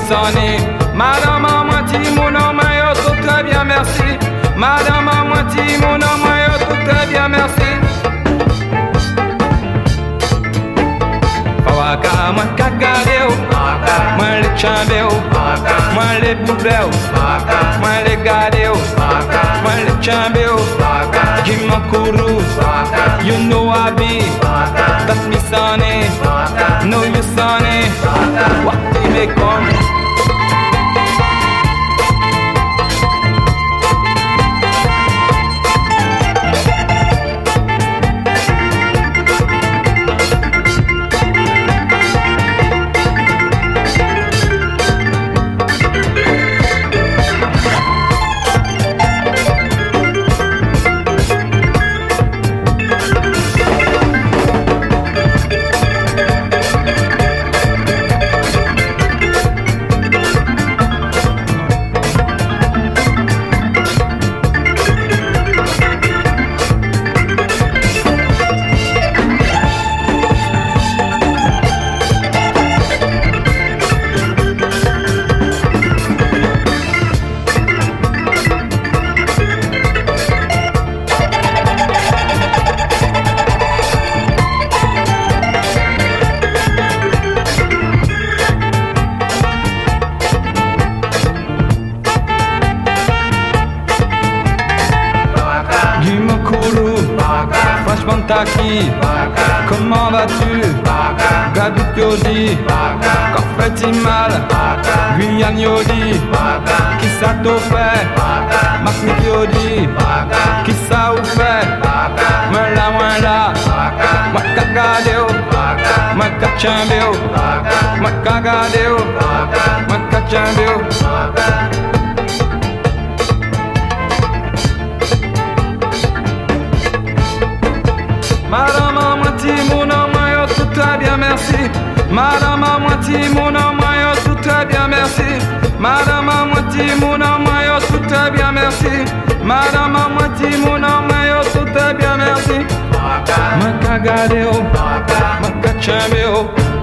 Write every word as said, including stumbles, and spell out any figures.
sonné. Madame à moitié, mon homme, yo, tout très bien, merci. Madame à moitié, mon homme, yo, tout très bien, merci. Fawaka, moi, cagadeo, moi, les chambéo, moi, les boubéo, moi, les gadeo, moi, les chambéo, Jimakuru, you know I be, that's me sonny, know you sonny, what do they come? Taki, comment vas-tu? Gadou Yodi, quand fait-il mal? Guyane Yodi, qui ça t'a fait? Maknik Yodi, qui ça ou fait? Me la moins là, moi cagadeo, moi cachambeo, moi cagadeo, moi cachambeo. Madame à moitié, mon homme, yo, tout très bien, merci. Madame à moitié, mon homme, yo, tout très bien, merci. Madame à moitié, mon homme, yo, tout très bien, merci. Madame à moitié, mon homme, yo, tout très bien, merci. Ma cagadeo, ma cachambeo.